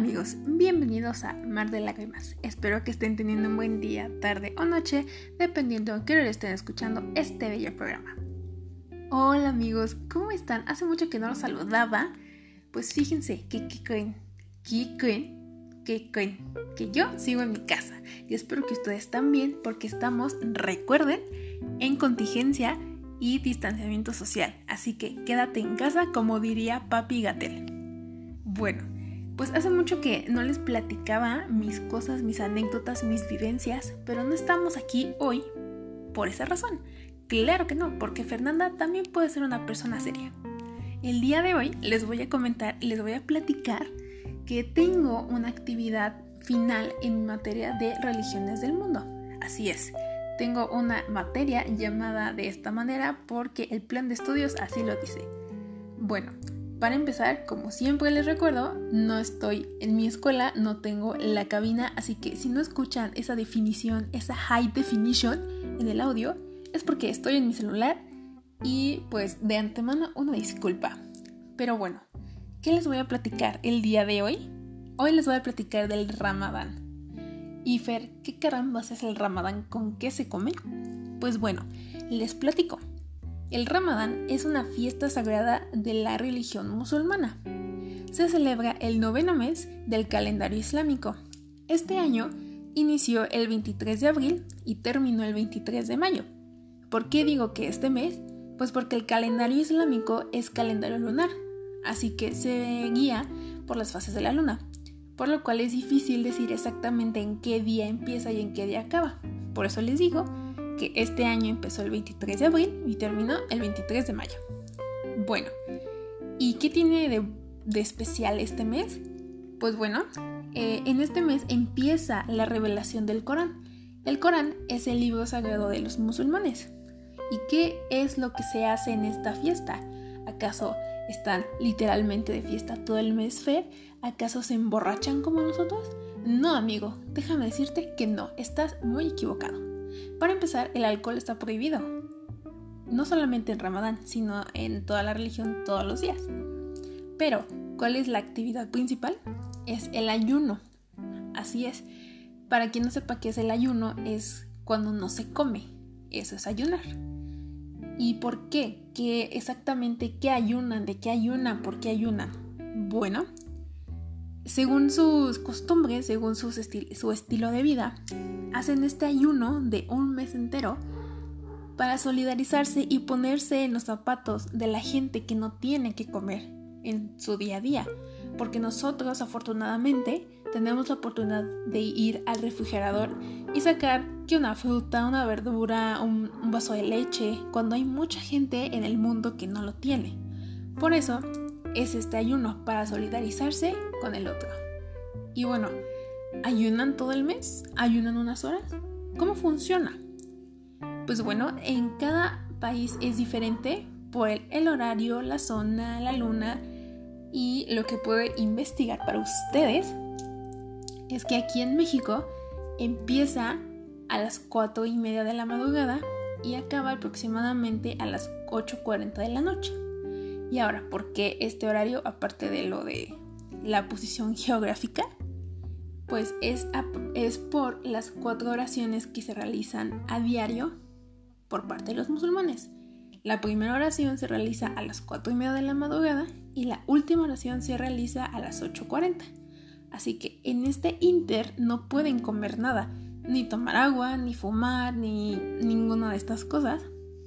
amigos, bienvenidos a Mar de Lágrimas. Espero que estén teniendo un buen día, tarde o noche, dependiendo de qué hora estén escuchando este bello programa. Hola amigos, ¿cómo están? Hace mucho que no los saludaba. Pues fíjense que yo sigo en mi casa y espero que ustedes también, porque estamos, recuerden, en contingencia y distanciamiento social, así que quédate en casa, como diría Papi Gatell. Bueno, pues hace mucho que no les platicaba mis cosas, mis anécdotas, mis vivencias, pero no estamos aquí hoy por esa razón. Claro que no, porque Fernanda también puede ser una persona seria. El día de hoy les voy a comentar y les voy a platicar que tengo una actividad final en materia de religiones del mundo. Así es, tengo una materia llamada de esta manera porque el plan de estudios así lo dice. Bueno, para empezar, como siempre les recuerdo, no estoy en mi escuela, no tengo la cabina, así que si no escuchan esa definición, esa high definition en el audio, es porque estoy en mi celular y pues de antemano una disculpa. Pero bueno, ¿qué les voy a platicar el día de hoy? Hoy les voy a platicar del Ramadán. Y Fer, ¿qué carambas es el Ramadán? ¿Con qué se come? Pues bueno, les platico. El Ramadán es una fiesta sagrada de la religión musulmana. Se celebra el 9º mes del calendario islámico. Este año inició el 23 de abril y terminó el 23 de mayo. ¿Por qué digo que este mes? Pues porque el calendario islámico es calendario lunar, así que se guía por las fases de la luna, por lo cual es difícil decir exactamente en qué día empieza y en qué día acaba. Por eso les digo que este año empezó el 23 de abril y terminó el 23 de mayo. Bueno, ¿y qué tiene de especial este mes? Pues bueno, en este mes empieza la revelación del Corán. El Corán es el libro sagrado de los musulmanes. ¿Y qué es lo que se hace en esta fiesta? ¿Acaso están literalmente de fiesta todo el mes, Fer? ¿Acaso se emborrachan como nosotros? No, amigo, déjame decirte que no, estás muy equivocado. Para empezar, el alcohol está prohibido. No solamente en Ramadán, sino en toda la religión todos los días. Pero, ¿cuál es la actividad principal? Es el ayuno. Así es. Para quien no sepa qué es el ayuno, es cuando no se come. Eso es ayunar. ¿Y por qué? ¿Qué exactamente qué ayunan? ¿De qué ayunan? ¿Por qué ayunan? Bueno, según sus costumbres, según su estilo de vida, hacen este ayuno de un mes entero para solidarizarse y ponerse en los zapatos de la gente que no tiene que comer en su día a día. Porque nosotros, afortunadamente, tenemos la oportunidad de ir al refrigerador y sacar que una fruta, una verdura, un vaso de leche, cuando hay mucha gente en el mundo que no lo tiene. Por eso es este ayuno, para solidarizarse con el otro. Y bueno, ¿ayunan todo el mes? ¿Ayunan unas horas? ¿Cómo funciona? Pues bueno, en cada país es diferente por el horario, la zona, la luna. Y lo que puedo investigar para ustedes es que aquí en México empieza a las 4:30 de la madrugada y acaba aproximadamente a las 8:40 de la noche. Y ahora, ¿por qué este horario? Aparte de lo de la posición geográfica, pues es por las 4 oraciones que se realizan a diario por parte de los musulmanes. La primera oración se realiza a las 4:30 de la madrugada y la última oración se realiza a las 8:40. Así que en este inter no pueden comer nada, ni tomar agua, ni fumar, ni ninguna de estas cosas.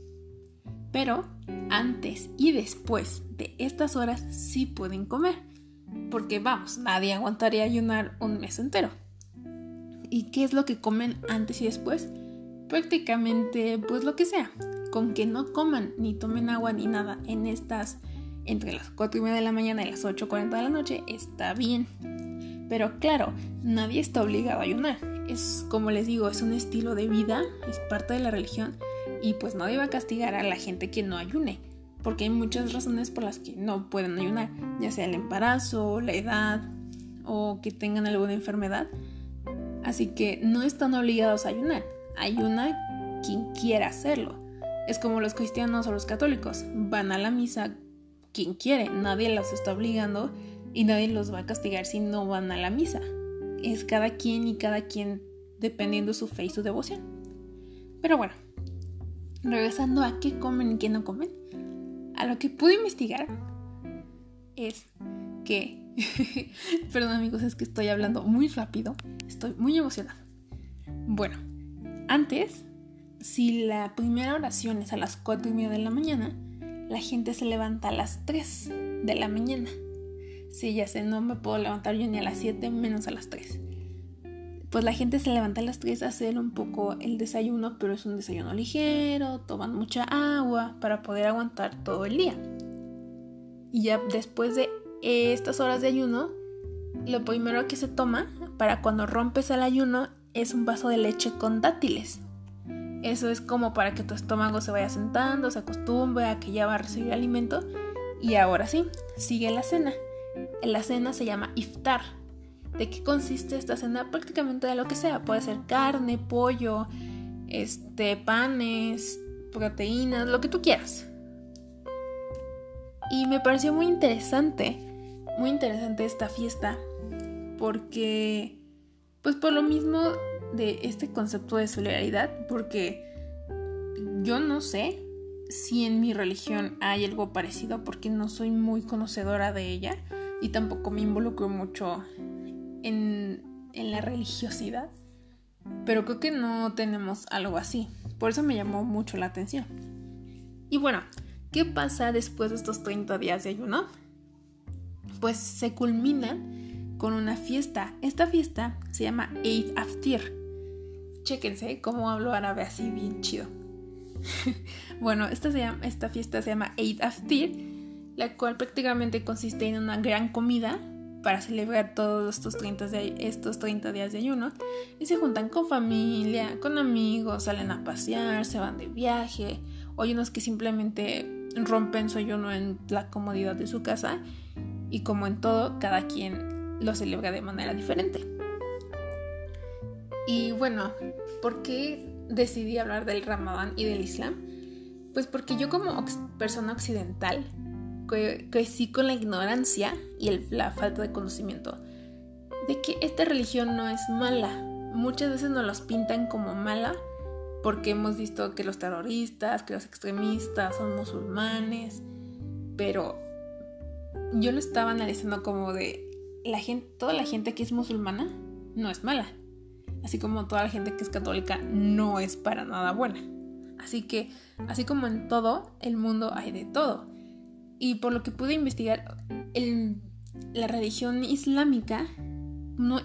Pero antes y después de estas horas sí pueden comer, porque vamos, nadie aguantaría ayunar un mes entero. ¿Y qué es lo que comen antes y después? Prácticamente pues lo que sea. Con que no coman ni tomen agua ni nada en estas entre las 4:30 de la mañana y las 8:40 de la noche está bien. Pero claro, nadie está obligado a ayunar. Es, como les digo, es un estilo de vida, es parte de la religión y pues nadie va a castigar a la gente que no ayune, porque hay muchas razones por las que no pueden ayunar, ya sea el embarazo, la edad o que tengan alguna enfermedad. Así que no están obligados a ayunar. Ayuna quien quiera hacerlo. Es como los cristianos o los católicos, van a la misa quien quiere, nadie los está obligando y nadie los va a castigar si no van a la misa. Es cada quien y cada quien dependiendo su fe y su devoción. Pero bueno, regresando a qué comen y qué no comen, a lo que pude investigar es que perdón amigos, es que estoy hablando muy rápido, estoy muy emocionada. Bueno, antes, si la primera oración es a las 4:30 de la mañana, la gente se levanta a las 3 de la mañana. Sí, ya sé, no me puedo levantar yo ni a las 7, menos a las 3. Pues la gente se levanta a las 3 a hacer un poco el desayuno, pero es un desayuno ligero, toman mucha agua para poder aguantar todo el día. Y ya después de estas horas de ayuno, lo primero que se toma para cuando rompes el ayuno es un vaso de leche con dátiles. Eso es como para que tu estómago se vaya sentando, se acostumbre a que ya va a recibir alimento. Y ahora sí, sigue la cena. La cena se llama iftar. ¿De qué consiste esta cena? Prácticamente de lo que sea. Puede ser carne, pollo, panes, proteínas, lo que tú quieras. Y me pareció muy interesante esta fiesta, porque, pues por lo mismo de este concepto de solidaridad, porque yo no sé si en mi religión hay algo parecido, porque no soy muy conocedora de ella y tampoco me involucro mucho en la religiosidad, pero creo que no tenemos algo así, por eso me llamó mucho la atención. Y bueno, ¿qué pasa después de estos 30 días de ayuno? Pues se culmina con una fiesta. Esta fiesta se llama Eid Aftir. Chéquense cómo hablo árabe así bien chido. Bueno, esta fiesta se llama Eid Aftir, la cual prácticamente consiste en una gran comida para celebrar todos estos 30 días de ayuno, y se juntan con familia, con amigos, salen a pasear, se van de viaje, o hay unos que simplemente rompen su ayuno en la comodidad de su casa, y como en todo, cada quien lo celebra de manera diferente. Y bueno, ¿por qué decidí hablar del Ramadán y del Islam? Pues porque yo como persona occidental crecí con la ignorancia y la falta de conocimiento de que esta religión no es mala. Muchas veces nos los pintan como mala porque hemos visto que los terroristas, que los extremistas son musulmanes, pero yo lo estaba analizando como de toda la gente que es musulmana no es mala, así como toda la gente que es católica no es para nada buena. Así que, así como en todo el mundo hay de todo. Y por lo que pude investigar, la religión islámica no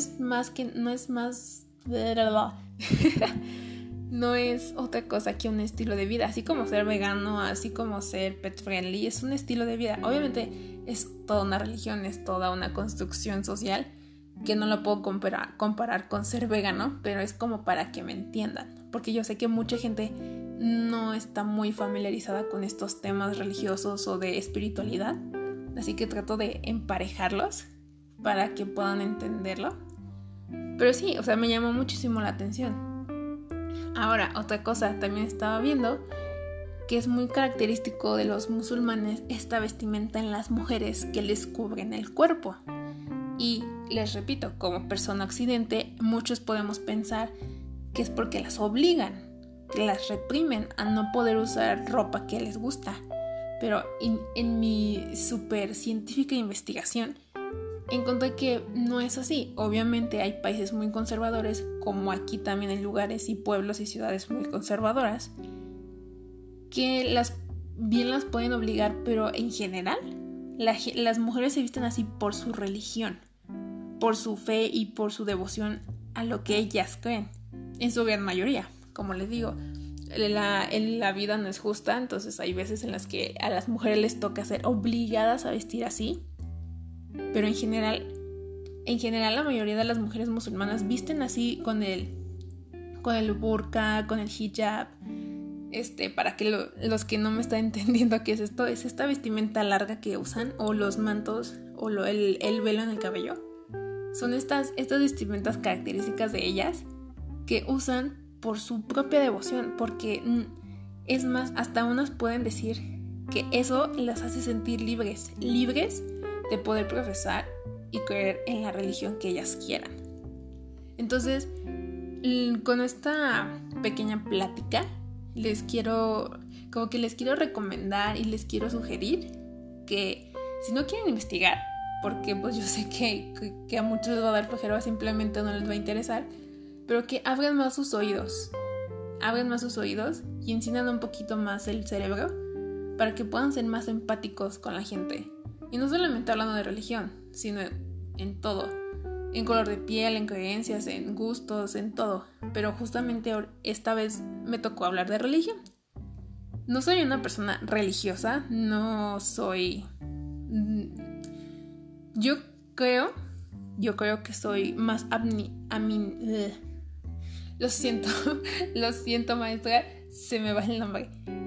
es otra cosa que un estilo de vida, así como ser vegano, así como ser pet friendly, es un estilo de vida. Obviamente es toda una religión, es toda una construcción social que no lo puedo comparar con ser vegano, pero es como para que me entiendan, porque yo sé que mucha gente no está muy familiarizada con estos temas religiosos o de espiritualidad, así que trato de emparejarlos para que puedan entenderlo. Pero sí, o sea, me llamó muchísimo la atención. Ahora, otra cosa, también estaba viendo que es muy característico de los musulmanes esta vestimenta en las mujeres que les cubren el cuerpo. Y les repito, como persona occidente, muchos podemos pensar que es porque las obligan, que las reprimen a no poder usar ropa que les gusta. Pero en mi súper científica investigación encontré que no es así. Obviamente hay países muy conservadores, como aquí también hay lugares y pueblos y ciudades muy conservadoras, que las pueden obligar, pero en general las mujeres se visten así por su religión, por su fe y por su devoción a lo que ellas creen, en su gran mayoría. Como les digo, la vida no es justa, entonces hay veces en las que a las mujeres les toca ser obligadas a vestir así, pero en general la mayoría de las mujeres musulmanas visten así con el burka, con el hijab. Para que los que no me están entendiendo qué es esto, es esta vestimenta larga que usan, o los mantos, o el velo en el cabello. Son estas vestimentas características de ellas que usan por su propia devoción, porque es más, hasta unas pueden decir que eso las hace sentir libres de poder profesar y creer en la religión que ellas quieran. Entonces, con esta pequeña plática, les quiero recomendar y les quiero sugerir que si no quieren investigar, porque pues yo sé que a muchos les va a dar flojera, simplemente no les va a interesar, pero que abran más sus oídos y enciendan un poquito más el cerebro para que puedan ser más empáticos con la gente. Y no solamente hablando de religión, sino en todo. En color de piel, en creencias, en gustos, en todo. Pero justamente esta vez me tocó hablar de religión. No soy una persona religiosa, no soy... Yo creo que soy más Lo siento, maestra, se me va el nombre.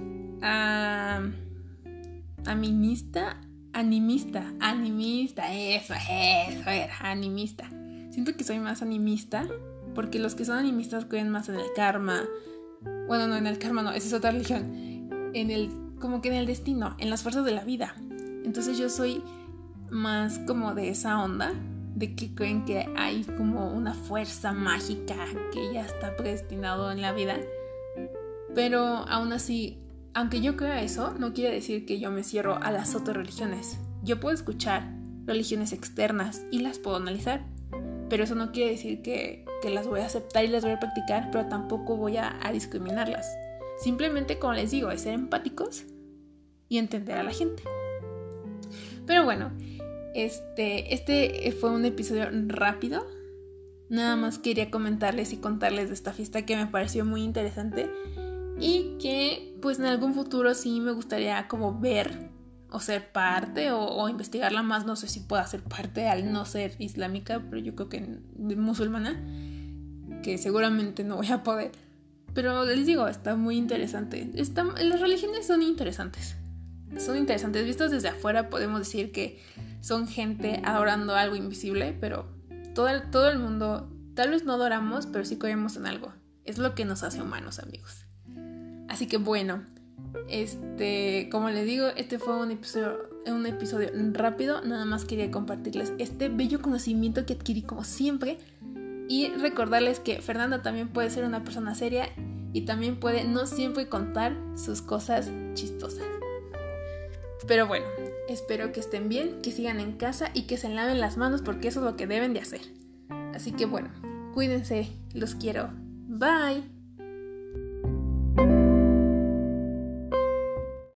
Animista, eso era, animista. Siento que soy más animista, porque los que son animistas creen más en el karma. Bueno, no, en el karma no, esa es otra religión. Como que en el destino, en las fuerzas de la vida. Entonces yo soy más como de esa onda, de que creen que hay como una fuerza mágica que ya está predestinado en la vida. Pero aún así, aunque yo crea eso, no quiere decir que yo me cierro a las otras religiones. Yo puedo escuchar religiones externas y las puedo analizar, pero eso no quiere decir que las voy a aceptar y las voy a practicar, pero tampoco voy a discriminarlas. Simplemente, como les digo, es ser empáticos y entender a la gente. Pero bueno, este fue un episodio rápido. Nada más quería comentarles y contarles de esta fiesta que me pareció muy interesante y que pues en algún futuro sí me gustaría como ver o ser parte o investigarla más. No sé si pueda ser parte al no ser islámica, pero yo creo que musulmana, que seguramente no voy a poder. Pero les digo, está muy interesante. Las religiones son interesantes. Vistos desde afuera podemos decir que son gente adorando algo invisible, pero todo el mundo tal vez no adoramos, pero sí creemos en algo. Es lo que nos hace humanos, amigos. Así que bueno, como les digo, este fue un episodio rápido. Nada más quería compartirles este bello conocimiento que adquirí como siempre y recordarles que Fernanda también puede ser una persona seria y también puede no siempre contar sus cosas chistosas. Pero bueno, espero que estén bien, que sigan en casa y que se laven las manos, porque eso es lo que deben de hacer. Así que bueno, cuídense, los quiero. Bye.